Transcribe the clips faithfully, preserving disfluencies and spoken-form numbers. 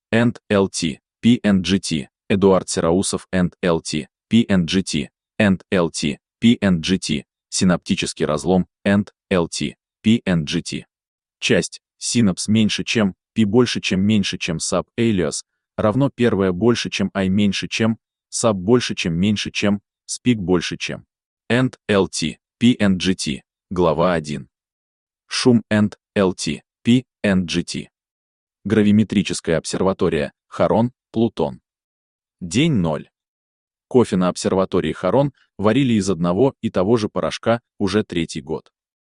энд эл ти, пи энд джи ти, Эдуард Сераусов энд эл ти, пи энд джи ти, энд эл ти, пи энд джи ти, синаптический разлом энд эл ти, пи энд джи ти. Часть синапс меньше чем, π больше чем меньше чем sub alias равно первое больше чем I меньше чем, sub больше чем меньше чем, speak больше чем. энд эл ти, пи энд джи ти, глава один. Шум энд эл ти, пи энд джи ти. Гравиметрическая обсерватория, Харон, Плутон. День ноль. Кофе на обсерватории Харон варили из одного и того же порошка уже третий год.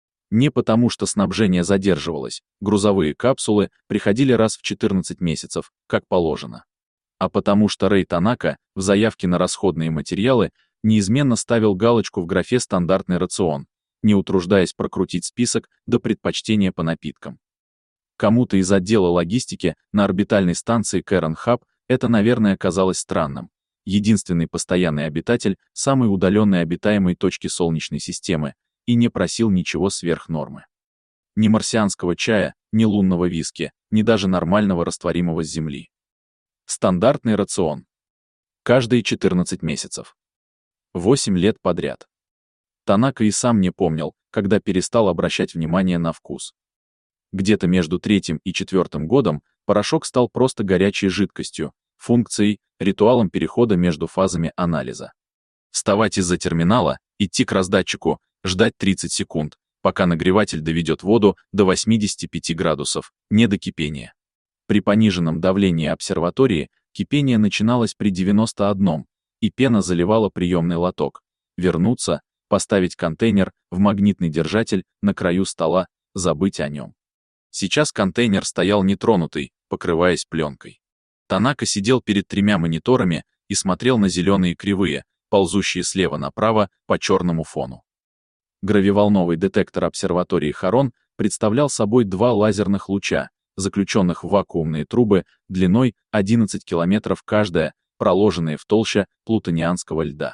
Не потому, что снабжение задерживалось, грузовые капсулы приходили раз в четырнадцать месяцев, как положено. А потому что Рэй Танака в заявке на расходные материалы неизменно ставил галочку в графе «Стандартный рацион», не утруждаясь прокрутить список до предпочтения по напиткам. Кому-то из отдела логистики на орбитальной станции Кэрон Хаб это, наверное, казалось странным. Единственный постоянный обитатель самой удаленной обитаемой точки Солнечной системы и не просил ничего сверх нормы. Ни марсианского чая, ни лунного виски, ни даже нормального растворимого с Земли. Стандартный рацион. Каждые четырнадцать месяцев. восемь лет подряд. Танака и сам не помнил, когда перестал обращать внимание на вкус. Где-то между третьим и четвертым годом порошок стал просто горячей жидкостью, функцией, ритуалом перехода между фазами анализа. Вставать из-за терминала, идти к раздатчику, ждать тридцать секунд, пока нагреватель доведет воду до восьмидесяти пяти градусов, не до кипения. При пониженном давлении обсерватории кипение начиналось при девяноста одном, и пена заливала приемный лоток. Вернуться, поставить контейнер в магнитный держатель на краю стола, забыть о нем. Сейчас контейнер стоял нетронутый, покрываясь пленкой. Танака сидел перед тремя мониторами и смотрел на зеленые кривые, ползущие слева направо по черному фону. Гравиволновый детектор обсерватории Харон представлял собой два лазерных луча, заключенных в вакуумные трубы длиной одиннадцать километров каждая, проложенные в толще плутонианского льда.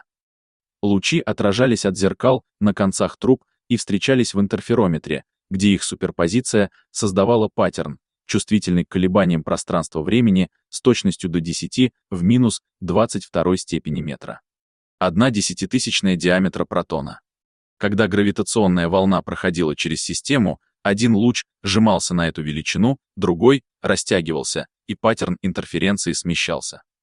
Лучи отражались от зеркал на концах труб и встречались в интерферометре, где их суперпозиция создавала паттерн, чувствительный к колебаниям пространства-времени с точностью до десяти в минус двадцать второй степени метра. Одна десятитысячная диаметра протона. Когда гравитационная волна проходила через систему, один луч сжимался на эту величину, другой растягивался, и паттерн интерференции смещался.